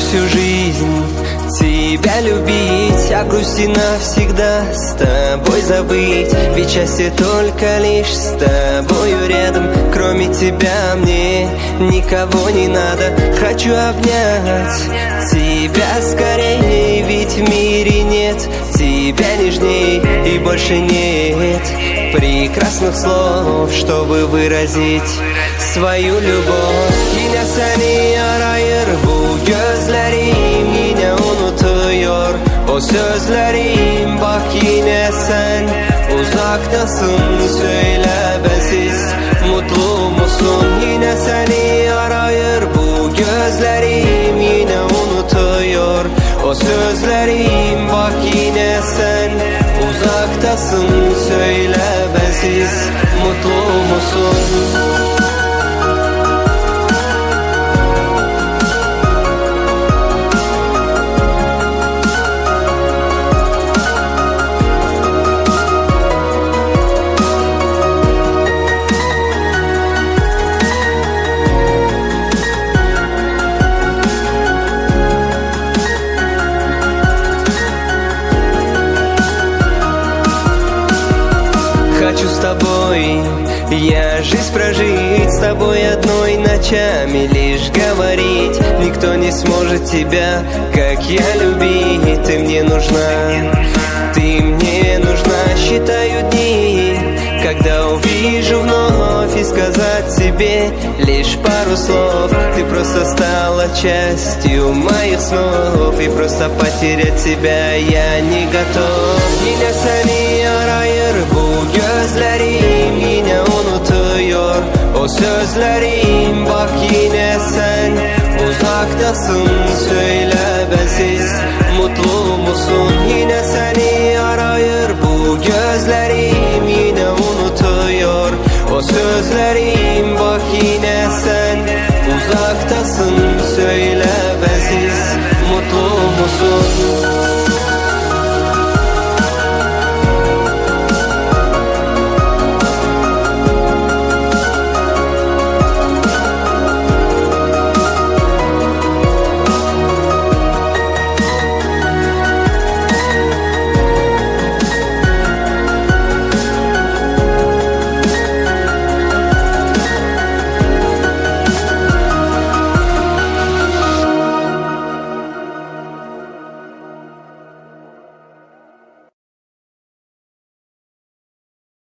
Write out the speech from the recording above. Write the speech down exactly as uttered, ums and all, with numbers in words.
всю жизнь тебя любить, а грусти навсегда с тобой забыть. Ведь счастье только лишь с тобою рядом. Кроме тебя мне никого не надо. Хочу обнять тебя скорее, ведь в мире нет тебя нежней и больше нет прекрасных слов, чтобы выразить свою любовь. Yine seni arayır bu gözlerim, yine unutuyor o sözlerim. Bak yine sen uzaktasın, söyle bensiz mutlu musun? Yine seni arayır bu gözlerim, yine unutuyor o sözlerim. Bak yine sen uzaktasın, söyle bensiz mutlu musun? Хочу с тобой я жизнь прожить, с тобой одной ночами лишь говорить. Никто не сможет тебя, как я, любить. Ты мне нужна, ты мне нужна. Считаю дни, когда увижу вновь, и сказать тебе лишь пару слов. Ты просто стала частью моих снов, и просто потерять тебя я не готов. Yine seni arayır bu gözlerim, yine unutuyor o sözlerim. Bak yine sen uzaktasın, söyle bensiz mutlu musun? Yine seni arayır bu gözlerim, yine unutuyor o sözlerim. Bak yine sen uzaktasın, söyle bensiz mutlu musun?